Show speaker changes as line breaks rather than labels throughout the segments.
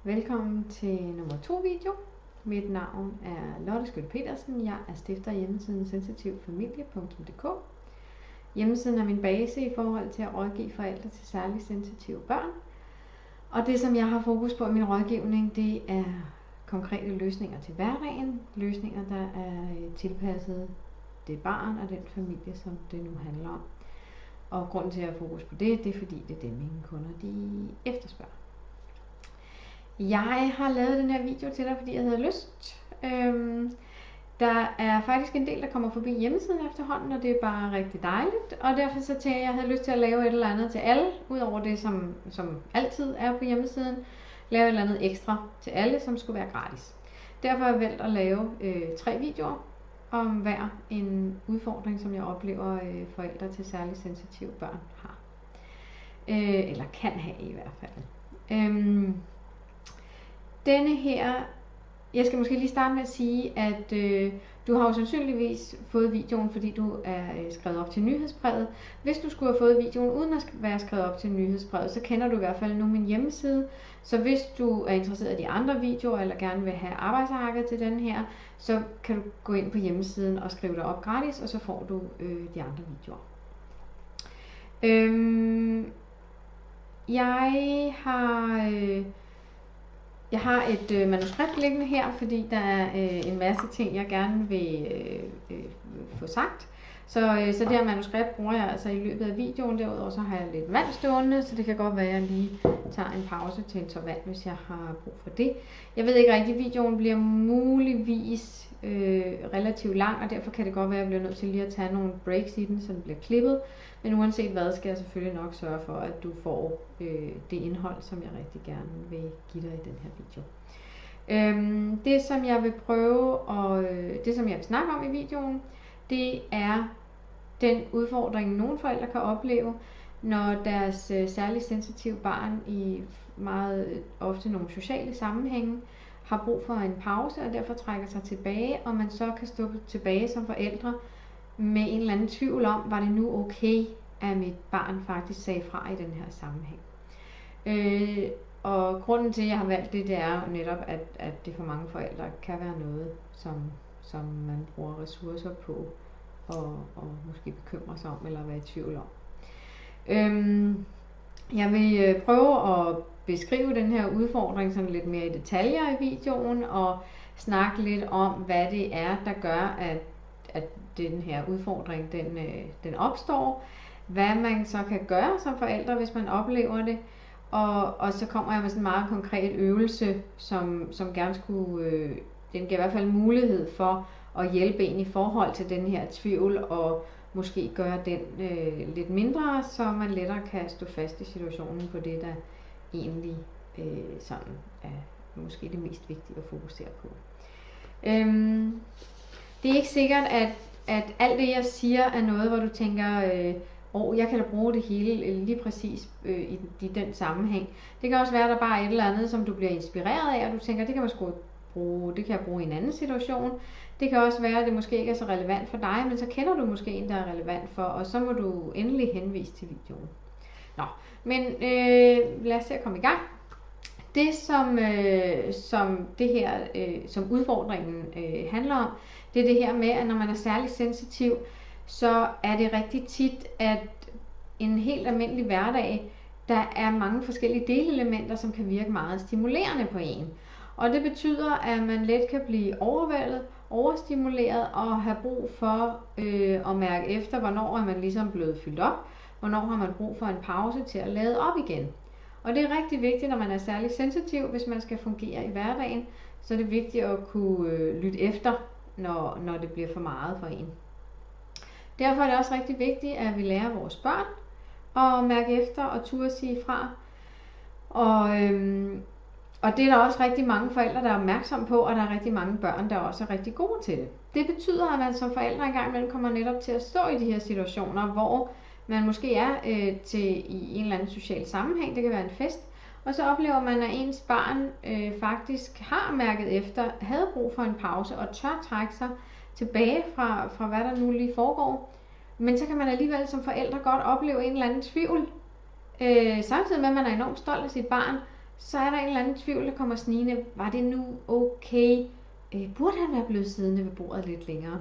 Velkommen til nummer 2 video. Mit navn er Lotte Skytte Petersen. Jeg er stifter af hjemmesiden sensitivfamilie.dk. Hjemmesiden er min base i forhold til at rådgive forældre til særligt sensitive børn. Og det som jeg har fokus på i min rådgivning, det er konkrete løsninger til hverdagen. Løsninger der er tilpasset det barn og den familie som det nu handler om. Og grunden til at have fokus på det er fordi det er det mine kunder de efterspørger. Jeg har lavet den her video til dig, fordi jeg havde lyst. Der er faktisk en del, der kommer forbi hjemmesiden efterhånden, og det er bare rigtig dejligt. Og derfor så tænkte jeg havde lyst til at lave et eller andet til alle, udover det, som altid er på hjemmesiden. Lave et eller andet ekstra til alle, som skulle være gratis. Derfor har jeg valgt at lave 3 videoer om hver en udfordring, som jeg oplever forældre til særligt sensitive børn har. Eller kan have i hvert fald. Denne her, jeg skal måske lige starte med at sige, at du har jo sandsynligvis fået videoen, fordi du er skrevet op til nyhedsbrevet. Hvis du skulle have fået videoen uden at være skrevet op til nyhedsbrevet, så kender du i hvert fald nu min hjemmeside. Så hvis du er interesseret i de andre videoer, eller gerne vil have arbejdsarket til den her, så kan du gå ind på hjemmesiden og skrive dig op gratis, og så får du de andre videoer. Jeg har et manuskript liggende her, fordi der er en masse ting, jeg gerne vil få sagt. Så det her manuskript bruger jeg altså i løbet af videoen. Derudover så har jeg lidt vand stående, så det kan godt være, at jeg lige tager en pause til en tår vand, hvis jeg har brug for det. Jeg ved ikke rigtigt, videoen bliver muligvis relativt lang, og derfor kan det godt være, at jeg bliver nødt til lige at tage nogle breaks i den, så den bliver klippet. Men uanset hvad, skal jeg selvfølgelig nok sørge for, at du får det indhold, som jeg rigtig gerne vil give dig i den her video. Det som jeg vil prøve, og det som jeg vil snakke om i videoen, det er den udfordring, nogle forældre kan opleve, når deres særligt sensitive barn i meget ofte nogle sociale sammenhænge har brug for en pause, og derfor trækker sig tilbage, og man så kan stå tilbage som forældre med en eller anden tvivl om, var det nu okay, at mit barn faktisk sagde fra i den her sammenhæng. Og grunden til, at jeg har valgt det, det er jo netop, at det for mange forældre kan være noget, som man bruger ressourcer på, og måske bekymre sig om, eller være i tvivl om. Jeg vil prøve at beskrive den her udfordring sådan lidt mere i detaljer i videoen, og snakke lidt om, hvad det er, der gør, at den her udfordring den opstår. Hvad man så kan gøre som forældre, hvis man oplever det. Og så kommer jeg med sådan en meget konkret øvelse, som gerne skulle, den giver i hvert fald mulighed for at hjælpe en i forhold til den her tvivl, og måske gøre den lidt mindre, så man lettere kan stå fast i situationen på det, der egentlig sådan er måske det mest vigtige at fokusere på. Det er ikke sikkert, at alt det jeg siger er noget, hvor du tænker, jeg kan da bruge det hele lige præcis i den sammenhæng. Det kan også være, at der bare er et eller andet, som du bliver inspireret af, og du tænker, det kan jeg bruge i en anden situation. Det kan også være, at det måske ikke er så relevant for dig, men så kender du måske en, der er relevant for, og så må du endelig henvise til videoen. Men lad os se at komme i gang. Det som det her, som udfordringen handler om, det er det her med, at når man er særligt sensitiv, så er det rigtig tit, at en helt almindelig hverdag, der er mange forskellige delelementer, som kan virke meget stimulerende på en. Og det betyder, at man let kan blive overvældet, overstimuleret og have brug for at mærke efter, hvornår er man ligesom blevet fyldt op, hvornår har man brug for en pause til at lade op igen. Og det er rigtig vigtigt, når man er særlig sensitiv, hvis man skal fungere i hverdagen, så er det vigtigt at kunne lytte efter, når det bliver for meget for en. Derfor er det også rigtig vigtigt, at vi lærer vores børn at mærke efter og turde sige fra. Og det er der også rigtig mange forældre, der er opmærksomme på, og der er rigtig mange børn, der også er rigtig gode til det. Det betyder, at man som forældre engang imellem kommer netop til at stå i de her situationer, hvor man måske er i en eller anden social sammenhæng, det kan være en fest, og så oplever man, at ens barn faktisk har mærket efter, havde brug for en pause og tør trække sig tilbage fra hvad der nu lige foregår. Men så kan man alligevel som forældre godt opleve en eller anden tvivl, samtidig med at man er enormt stolt af sit barn, så er der en eller anden tvivl, der kommer snigende. Var det nu okay? Burde han være blevet siddende ved bordet lidt længere?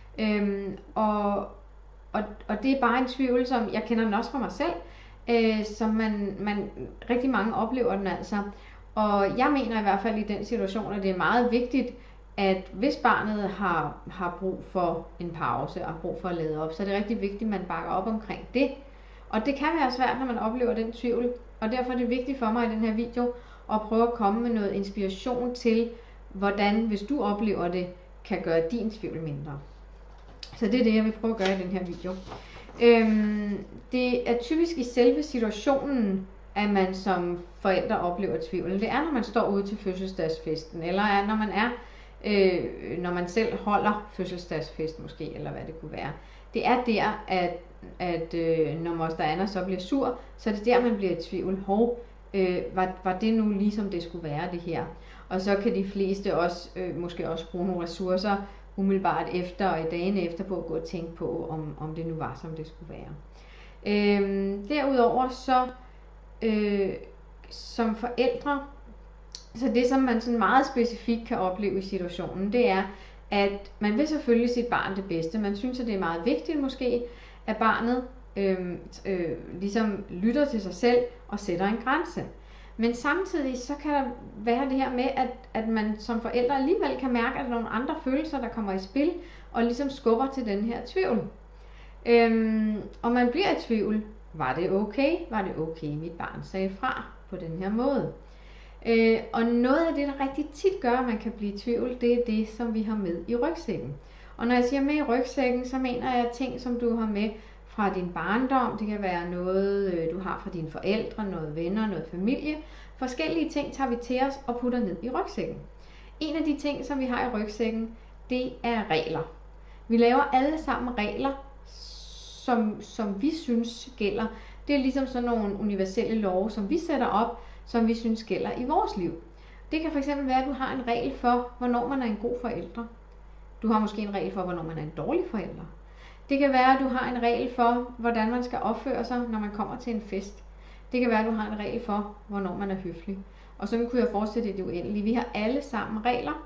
Og det er bare en tvivl, som jeg kender den også fra mig selv, som man rigtig mange oplever den altså. Og jeg mener i hvert fald i den situation, at det er meget vigtigt, at hvis barnet har brug for en pause og har brug for at lade op, så er det rigtig vigtigt, at man bakker op omkring det. Og det kan være svært, når man oplever den tvivl, og derfor er det vigtigt for mig i den her video at prøve at komme med noget inspiration til, hvordan, hvis du oplever det, kan gøre din tvivl mindre. Så det er det, jeg vil prøve at gøre i den her video. Det er typisk i selve situationen, at man som forældre oplever tvivlen. Det er, når man står ude til fødselsdagsfesten, eller er, når man selv holder fødselsdagsfest måske, eller hvad det kunne være. Det er der, at når moster Anna så bliver sur, så er det der, man bliver i tvivl. Var det nu ligesom det skulle være, det her? Og så kan de fleste også, måske også bruge nogle ressourcer umiddelbart efter og i dagene efter på at gå og tænke på, om det nu var, som det skulle være. Derudover så som forældre, så det som man sådan meget specifikt kan opleve i situationen, det er, at man vil selvfølgelig sit barn det bedste. Man synes, at det er meget vigtigt måske, at barnet ligesom lytter til sig selv og sætter en grænse. Men samtidig så kan der være det her med, at man som forældre alligevel kan mærke, at der er nogle andre følelser, der kommer i spil, og ligesom skubber til den her tvivl. Og man bliver i tvivl. Var det okay? Var det okay, mit barn sagde fra på den her måde? Og noget af det, der rigtig tit gør, at man kan blive i tvivl, det er det, som vi har med i rygsækken. Og når jeg siger med i rygsækken, så mener jeg ting, som du har med fra din barndom. Det kan være noget, du har fra dine forældre, noget venner, noget familie. Forskellige ting tager vi til os og putter ned i rygsækken. En af de ting, som vi har i rygsækken, det er regler. Vi laver alle sammen regler, som vi synes gælder. Det er ligesom sådan nogle universelle love, som vi sætter op, som vi synes gælder i vores liv. Det kan fx være, at du har en regel for, hvornår man er en god forælder. Du har måske en regel for, hvornår man er en dårlig forælder. Det kan være, at du har en regel for, hvordan man skal opføre sig, når man kommer til en fest. Det kan være, at du har en regel for, hvornår man er høflig. Og så kunne jeg fortsætte det uendelige. Vi har alle sammen regler.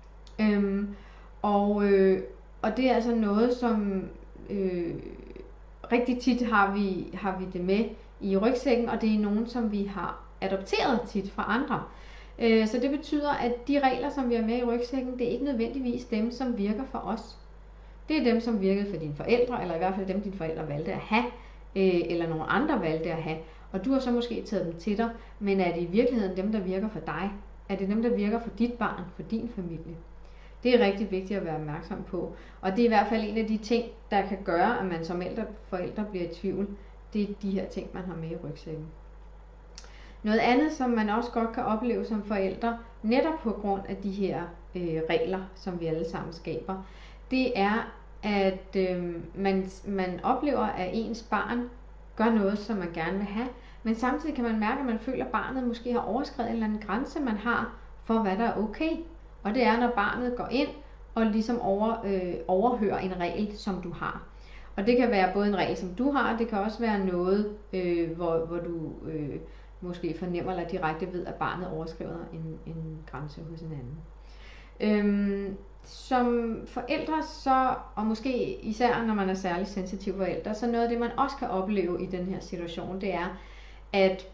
Og det er altså noget, som rigtig tit har vi det med i rygsækken, og det er nogen, som vi har adopteret tit fra andre. Så det betyder, at de regler, som vi har med i rygsækken, det er ikke nødvendigvis dem, som virker for os. Det er dem, som virkede for dine forældre, eller i hvert fald dem, dine forældre valgte at have, eller nogle andre valgte at have. Og du har så måske taget dem til dig, men er det i virkeligheden dem, der virker for dig? Er det dem, der virker for dit barn, for din familie? Det er rigtig vigtigt at være opmærksom på. Og det er i hvert fald en af de ting, der kan gøre, at man som forældre bliver i tvivl. Det er de her ting, man har med i rygsækken. Noget andet, som man også godt kan opleve som forældre, netop på grund af de her regler, som vi alle sammen skaber, det er, at man oplever, at ens barn gør noget, som man gerne vil have, men samtidig kan man mærke, at man føler, at barnet måske har overskredet en eller anden grænse, man har for, hvad der er okay. Og det er, når barnet går ind og ligesom overhører en regel, som du har. Og det kan være både en regel, som du har, det kan også være noget, hvor du måske fornemmer eller direkte ved, at barnet overskrider en grænse hos en anden. Som forældre, så, og måske især når man er særlig sensitiv forældre, så noget af det, man også kan opleve i den her situation, det er, at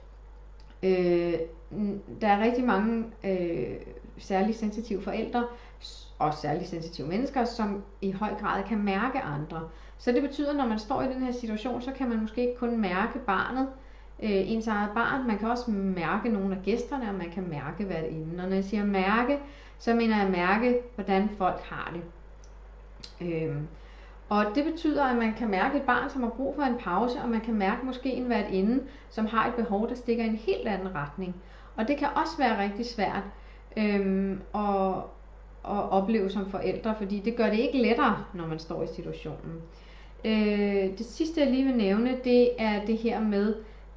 der er rigtig mange særligt sensitive forældre, og særligt sensitive mennesker, som i høj grad kan mærke andre. Så det betyder, at når man står i den her situation, så kan man måske ikke kun mærke barnet, ens eget barn, man kan også mærke nogle af gæsterne, og man kan mærke værtinden. Og når jeg siger mærke, så mener jeg mærke, hvordan folk har det. Og det betyder, at man kan mærke et barn, som har brug for en pause, og man kan mærke måske en værtinde, som har et behov, der stikker i en helt anden retning. Og det kan også være rigtig svært at opleve som forældre, fordi det gør det ikke lettere, når man står i situationen. Det sidste, jeg lige vil nævne, det er det her med,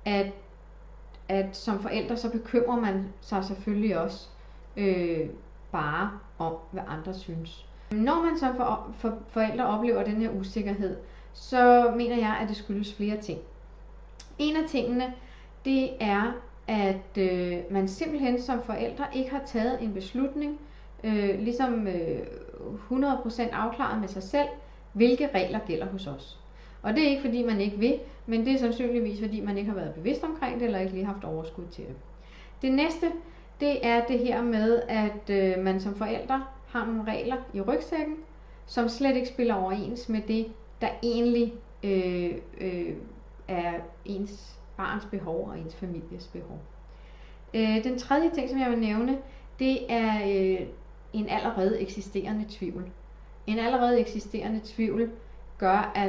at som forældre, så bekymrer man sig selvfølgelig også bare om, hvad andre synes. Når man som forældre oplever den her usikkerhed, så mener jeg, at det skyldes flere ting. En af tingene, det er, at man simpelthen som forældre ikke har taget en beslutning, ligesom 100% afklaret med sig selv, hvilke regler gælder hos os. Og det er ikke fordi man ikke vil, men det er sandsynligvis fordi man ikke har været bevidst omkring det, eller ikke lige haft overskud til det. Det næste, det er det her med, at man som forældre har nogle regler i rygsækken, som slet ikke spiller overens med det, der egentlig er ens barns behov og ens families behov. Den tredje ting, som jeg vil nævne, det er en allerede eksisterende tvivl. En allerede eksisterende tvivl gør, at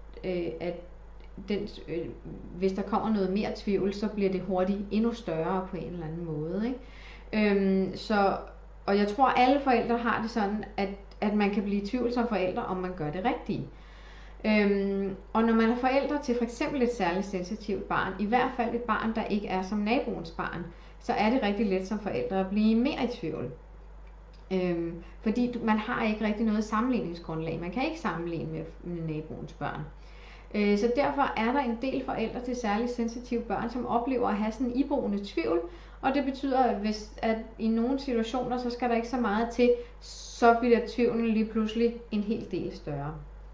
hvis der kommer noget mere tvivl, så bliver det hurtigt endnu større på en eller anden måde. Ikke? Og jeg tror, alle forældre har det sådan, at man kan blive i tvivl som forældre, om man gør det rigtige. Og når man er forældre til for eksempel et særligt sensitivt barn, i hvert fald et barn, der ikke er som naboens barn, så er det rigtig let som forældre at blive mere i tvivl. Fordi man har ikke rigtig noget sammenligningsgrundlag. Man kan ikke sammenligne med naboens børn. Så derfor er der en del forældre til særligt sensitive børn, som oplever at have sådan en iboende tvivl. Og det betyder, at i nogle situationer, så skal der ikke så meget til, så bliver tvivlen lige pludselig en hel del større.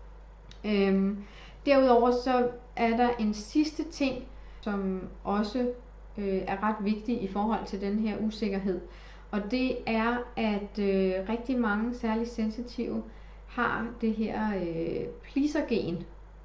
Derudover så er der en sidste ting, som også er ret vigtig i forhold til den her usikkerhed. Og det er, at rigtig mange særligt sensitive har det her pleaser-gen.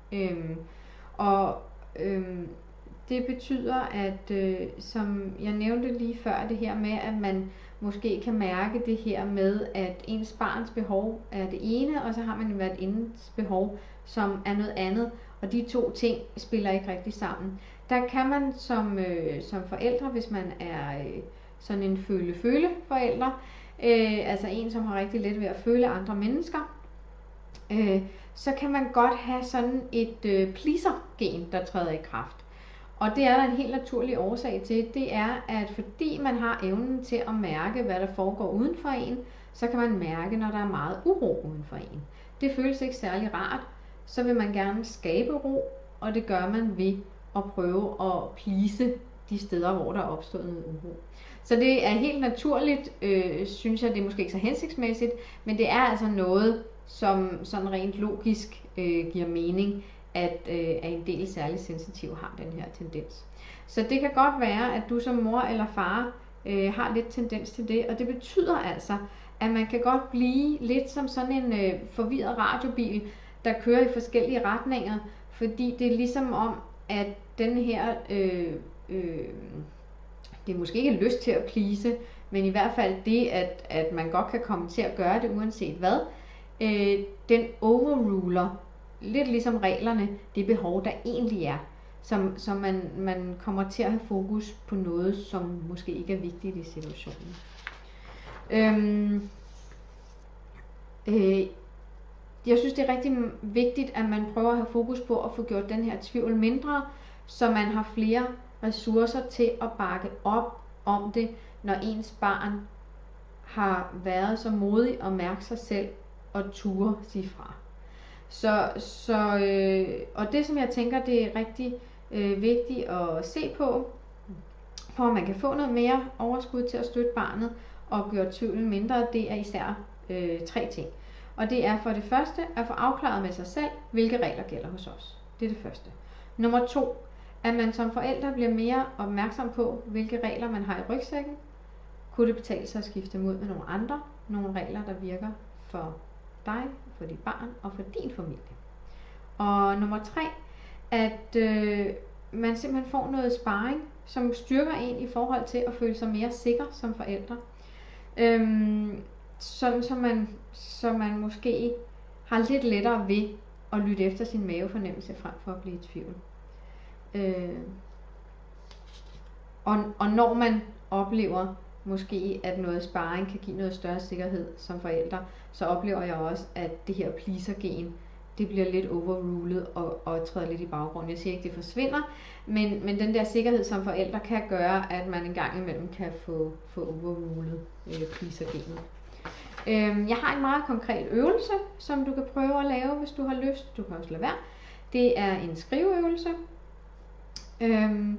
Det betyder, at som jeg nævnte lige før, det her med, at man måske kan mærke det her med, at ens barns behov er det ene, og så har man værtindens behov, som er noget andet, og de to ting spiller ikke rigtig sammen. Der kan man som forældre, hvis man er sådan en føle-forælder, altså en, som har rigtig let ved at føle andre mennesker, så kan man godt have sådan et pleaser-gen, der træder i kraft. Og det er der en helt naturlig årsag til. Det er, at fordi man har evnen til at mærke, hvad der foregår uden for en, så kan man mærke, når der er meget uro uden for en. Det føles ikke særlig rart. Så vil man gerne skabe ro, og det gør man ved at prøve at please de steder, hvor der er opstået noget uro. Så det er helt naturligt, synes jeg, det er måske ikke så hensigtsmæssigt, men det er altså noget, som sådan rent logisk giver mening, at en del særligt sensitive har den her tendens. Så det kan godt være, at du som mor eller far har lidt tendens til det, og det betyder altså, at man kan godt blive lidt som sådan en forvirret radiobil, der kører i forskellige retninger, fordi det er ligesom om, at den her, det er måske ikke lyst til at please, men i hvert fald det, at man godt kan komme til at gøre det uanset hvad, den overruler lidt ligesom reglerne, det behov der egentlig er, så man kommer til at have fokus på noget, som måske ikke er vigtigt i situationen. Jeg synes, det er rigtig vigtigt, at man prøver at have fokus på at få gjort den her tvivl mindre, så man har flere ressourcer til at bakke op om det, når ens barn har været så modig at mærke sig selv og ture sige fra. Og det, som jeg tænker, det er rigtig vigtigt at se på, for at man kan få noget mere overskud til at støtte barnet og gøre tvivlen mindre, det er især 3 ting. Og det er for det første at få afklaret med sig selv, hvilke regler gælder hos os. Det er det første. Nummer 2, at man som forælder bliver mere opmærksom på, hvilke regler man har i rygsækken. Kunne det betale sig at skifte dem ud med nogle andre? Nogle regler, der virker for dig, for dit barn og for din familie. Og nummer 3, at man simpelthen får noget sparring, som styrker en i forhold til at føle sig mere sikker som forældre. Sådan så man måske har lidt lettere ved at lytte efter sin mavefornemmelse frem for at blive i tvivl. Og når man oplever måske, at noget sparring kan give noget større sikkerhed som forældre, så oplever jeg også, at det her pleaser-gen, det bliver lidt overrulet og træder lidt i baggrunden. Jeg siger ikke, det forsvinder, men den der sikkerhed som forældre kan gøre, at man en gang imellem kan få overrulet pleaser-genet. Jeg har en meget konkret øvelse, som du kan prøve at lave, hvis du har lyst. Du kan også lade være. Det er en skriveøvelse.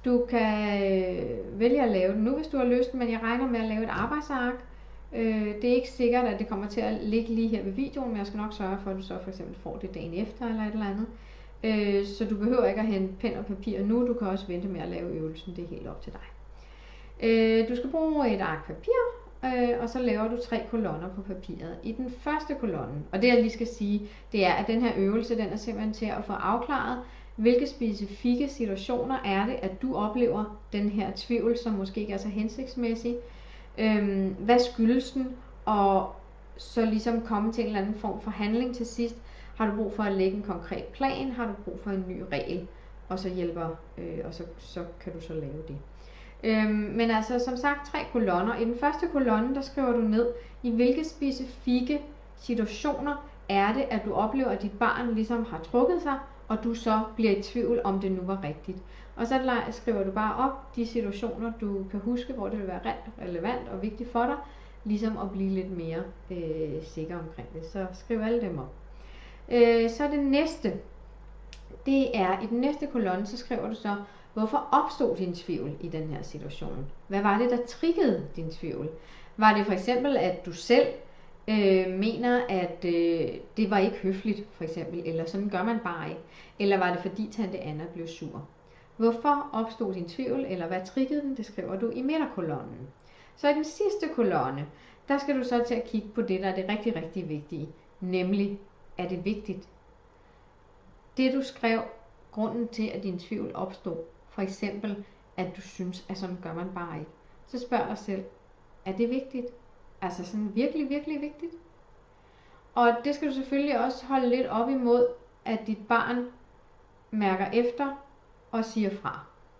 Du kan vælge at lave det nu, hvis du har lyst, men jeg regner med at lave et arbejdsark. Det er ikke sikkert, at det kommer til at ligge lige her ved videoen, men jeg skal nok sørge for, at du så for eksempel får det dagen efter eller et eller andet. Så du behøver ikke at hente pen og papir nu, du kan også vente med at lave øvelsen, det er helt op til dig. Du skal bruge et ark papir, og så laver du 3 kolonner på papiret. I den første kolonne, og det jeg lige skal sige, det er, at den her øvelse, den er simpelthen til at få afklaret, hvilke specifikke situationer er det, at du oplever den her tvivl, som måske ikke er så hensigtsmæssig. Hvad skyldes den? Og så ligesom komme til en eller anden form for handling til sidst. Har du brug for at lægge en konkret plan? Har du brug for en ny regel? Og så hjælper, og så kan du så lave det. Men altså som sagt 3 kolonner. I den første kolonne, der skriver du ned, i hvilke specifikke situationer er det, at du oplever, at dit barn ligesom har trukket sig, og du så bliver i tvivl, om det nu var rigtigt. Og så skriver du bare op de situationer, du kan huske, hvor det vil være relevant og vigtigt for dig, ligesom at blive lidt mere sikker omkring det. Så skriv alle dem op. Så det næste, det er i den næste kolonne, så skriver du så, hvorfor opstod din tvivl i den her situation? Hvad var det, der triggede din tvivl? Var det for eksempel, at du selv mener, at det var ikke høfligt, for eksempel, eller sådan gør man bare ikke? Eller var det fordi tante Anna blev sur? Hvorfor opstod din tvivl, eller hvad triggede den? Det skriver du i midterkolonnen. Så i den sidste kolonne, der skal du så til at kigge på det, der er det rigtig, rigtig vigtige. Nemlig, er det vigtigt? Det du skrev, grunden til, at din tvivl opstod, for eksempel, at du synes, at sådan gør man bare ikke. Så spørg dig selv, er det vigtigt? Altså sådan virkelig, virkelig vigtigt? Og det skal du selvfølgelig også holde lidt op imod, at dit barn mærker efter og siger fra.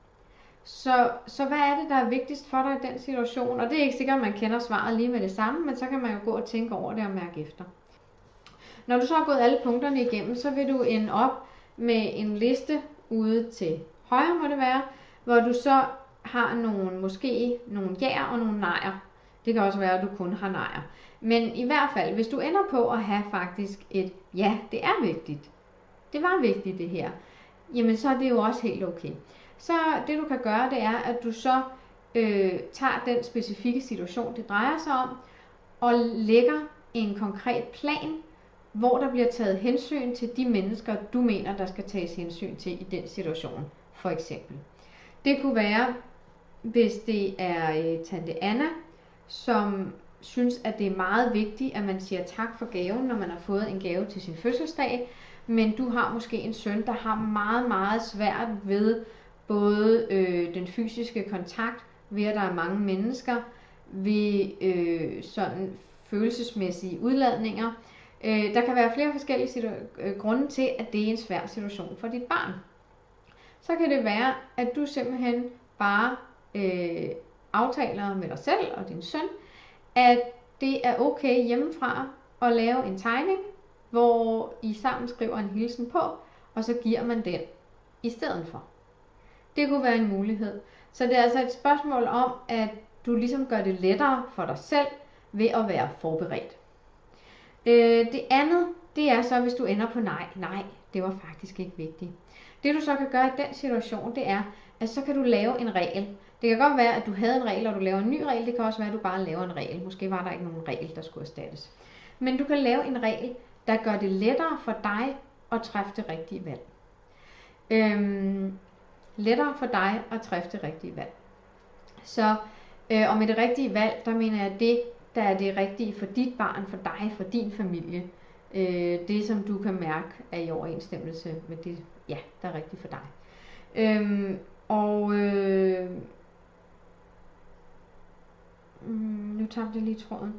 Så hvad er det, der er vigtigst for dig i den situation? Og det er ikke sikkert, at man kender svaret lige med det samme, men så kan man jo gå og tænke over det og mærke efter. Når du så har gået alle punkterne igennem, så vil du ende op med en liste ude til højre, må det være, hvor du så har måske nogle jaer og nogle nejer. Det kan også være, at du kun har nejer. Men i hvert fald, hvis du ender på at have faktisk et ja, det er vigtigt. Det var vigtigt det her. Jamen så er det jo også helt okay. Så det du kan gøre, det er, at du så tager den specifikke situation, det drejer sig om, og lægger en konkret plan, hvor der bliver taget hensyn til de mennesker, du mener, der skal tages hensyn til i den situation, for eksempel. Det kunne være, hvis det er tante Anna, som synes, at det er meget vigtigt, at man siger tak for gaven, når man har fået en gave til sin fødselsdag, men du har måske en søn, der har meget, meget svært ved både den fysiske kontakt, ved at der er mange mennesker, ved sådan følelsesmæssige udladninger. Der kan være flere forskellige grunde til, at det er en svær situation for dit barn. Så kan det være, at du simpelthen bare aftaler med dig selv og din søn, at det er okay hjemmefra at lave en tegning, hvor I sammen skriver en hilsen på, og så giver man den i stedet for. Det kunne være en mulighed. Så det er altså et spørgsmål om, at du ligesom gør det lettere for dig selv ved at være forberedt. Det andet, det er så, hvis du ender på nej. Nej, det var faktisk ikke vigtigt. Det du så kan gøre i den situation, det er, at så kan du lave en regel. Det kan godt være, at du havde en regel, og du laver en ny regel. Det kan også være, at du bare laver en regel. Måske var der ikke nogen regel, der skulle erstattes. Men du kan lave en regel, der gør det lettere for dig at træffe det rigtige valg. Lettere for dig at træffe det rigtige valg. Så og med det rigtige valg, der mener jeg det, der er det rigtige for dit barn, for dig, for din familie. Det som du kan mærke er i overensstemmelse med det, ja, der er rigtigt for dig. Nu tabte jeg lige tråden.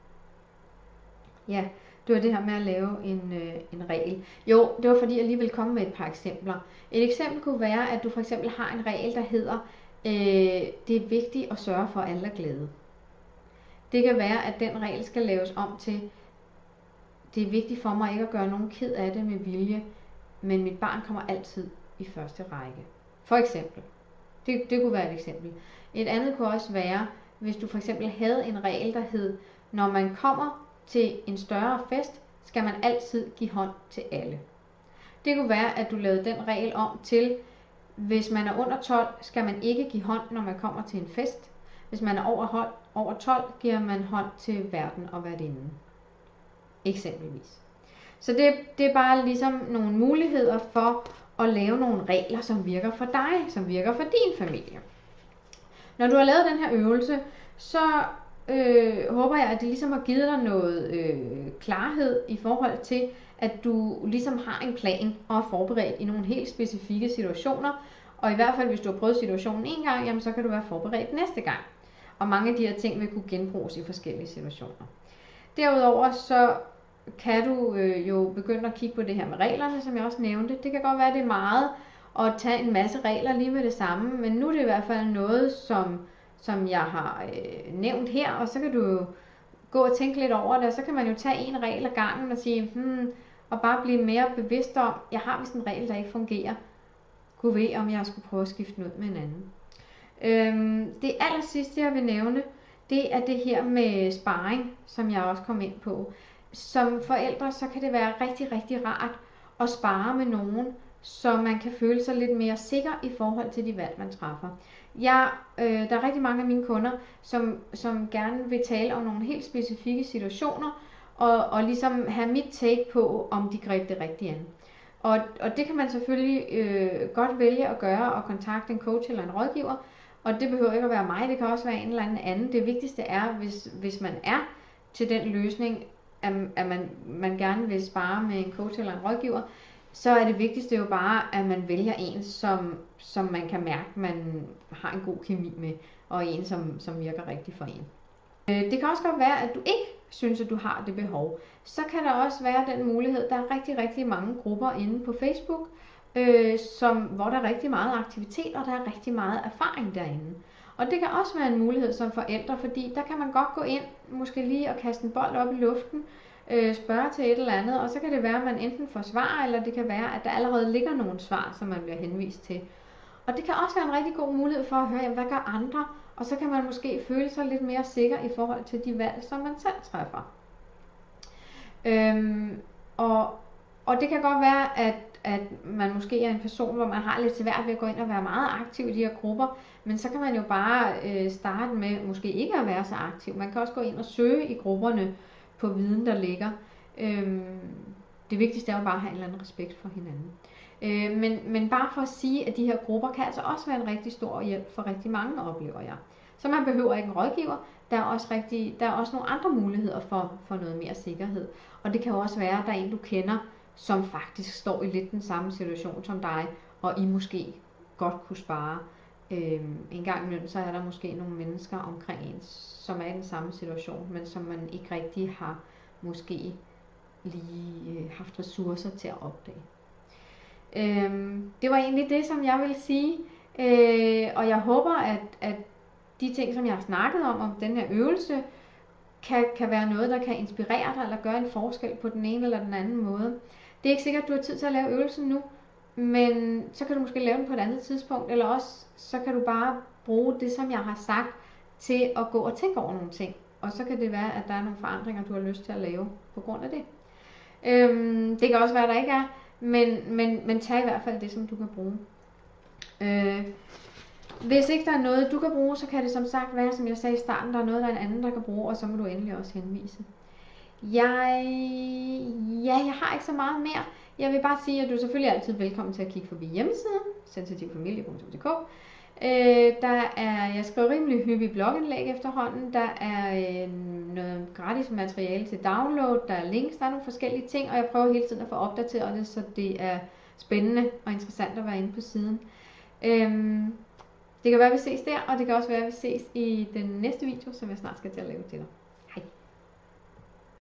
Ja, det var det her med at lave en regel. Jo, det var fordi jeg lige ville komme med et par eksempler. Et eksempel kunne være, at du for eksempel har en regel, der hedder, det er vigtigt at sørge for, at alle er glade. Det kan være, at den regel skal laves om til, det er vigtigt for mig ikke at gøre nogen ked af det med vilje, men mit barn kommer altid i første række. For eksempel. Det kunne være et eksempel. Et andet kunne også være, hvis du for eksempel havde en regel, der hed, når man kommer til en større fest, skal man altid give hånd til alle. Det kunne være, at du lavede den regel om til, Hvis man er under 12, skal man ikke give hånd, når man kommer til en fest. Hvis man er over 12, giver man hånd til værten og værtinden. Eksempelvis. Så det er bare ligesom nogle muligheder for at lave nogle regler, som virker for dig, som virker for din familie. Når du har lavet den her øvelse, så håber jeg, at det ligesom har givet dig noget klarhed i forhold til, at du ligesom har en plan og er forberedt i nogle helt specifikke situationer. Og i hvert fald, hvis du har prøvet situationen en gang, jamen, så kan du være forberedt næste gang. Og mange af de her ting vil kunne genbruges i forskellige situationer. Derudover så kan du jo begynde at kigge på det her med reglerne, som jeg også nævnte. Det kan godt være, det er meget at tage en masse regler lige med det samme, men nu er det i hvert fald noget, som jeg har nævnt her, og så kan du gå og tænke lidt over det, og så kan man jo tage en regel ad gangen og sige, og bare blive mere bevidst om, jeg har vist en regel, der ikke fungerer. Gud ved, om jeg skulle prøve at skifte den ud med en anden. Det aller sidste, jeg vil nævne, det er det her med sparring, som jeg også kom ind på. Som forældre, så kan det være rigtig, rigtig rart at spare med nogen, så man kan føle sig lidt mere sikker i forhold til de valg, man træffer. Der er rigtig mange af mine kunder, som gerne vil tale om nogle helt specifikke situationer, og ligesom have mit take på, om de greb det rigtigt an. Og det kan man selvfølgelig godt vælge at gøre, og kontakte en coach eller en rådgiver. Og det behøver ikke at være mig, det kan også være en eller anden. Det vigtigste er, hvis man er til den løsning, at man gerne vil spare med en coach eller en rådgiver, så er det vigtigste jo bare, at man vælger en, som man kan mærke, man har en god kemi med, og en, som virker rigtig for en. Det kan også godt være, at du ikke synes, at du har det behov. Så kan der også være den mulighed, der er rigtig, rigtig mange grupper inde på Facebook, hvor der er rigtig meget aktivitet, og der er rigtig meget erfaring derinde. Og det kan også være en mulighed som forældre, fordi der kan man godt gå ind, måske lige og kaste en bold op i luften, spørge til et eller andet, og så kan det være, at man enten får svar, eller det kan være, at der allerede ligger nogle svar, som man bliver henvist til. Og det kan også være en rigtig god mulighed for at høre, jamen, hvad gør andre, og så kan man måske føle sig lidt mere sikker i forhold til de valg, som man selv træffer. Og det kan godt være, at man måske er en person, hvor man har lidt svært ved at gå ind og være meget aktiv i de her grupper, men så kan man jo bare starte med måske ikke at være så aktiv. Man kan også gå ind og søge i grupperne på viden, der ligger. Det vigtigste er jo bare at have en eller anden respekt for hinanden. Men bare for at sige, at de her grupper kan altså også være en rigtig stor hjælp for rigtig mange, oplever jeg. Så man behøver ikke en rådgiver. Der er også nogle andre muligheder for noget mere sikkerhed. Og det kan jo også være, at der er en, du kender, som faktisk står i lidt den samme situation som dig, og I måske godt kunne spare. En gang imellem, så er der måske nogle mennesker omkring en, som er i den samme situation, men som man ikke rigtig har måske lige haft ressourcer til at opdage. Det var egentlig det, som jeg ville sige, og jeg håber, at de ting, som jeg har snakket om den her øvelse, kan være noget, der kan inspirere dig, eller gøre en forskel på den ene eller den anden måde. Det er ikke sikkert, at du har tid til at lave øvelsen nu, men så kan du måske lave den på et andet tidspunkt, eller også så kan du bare bruge det, som jeg har sagt, til at gå og tænke over nogle ting. Og så kan det være, at der er nogle forandringer, du har lyst til at lave på grund af det. Det kan også være, der ikke er, men tag i hvert fald det, som du kan bruge. Hvis ikke der er noget, du kan bruge, så kan det som sagt være, som jeg sagde i starten, der er noget, der er en anden, der kan bruge, og så må du endelig også henvise. Jeg har ikke så meget mere. Jeg vil bare sige, at du er selvfølgelig altid velkommen til at kigge forbi hjemmesiden, sensitivfamilie.dk. Jeg skriver rimelig hyppige blogindlæg efterhånden. Der er noget gratis materiale til download, der er links, der er nogle forskellige ting, og jeg prøver hele tiden at få opdateret det, så det er spændende og interessant at være inde på siden. Det kan være, at vi ses der, og det kan også være, at vi ses i den næste video, som jeg snart skal til at lave til dig.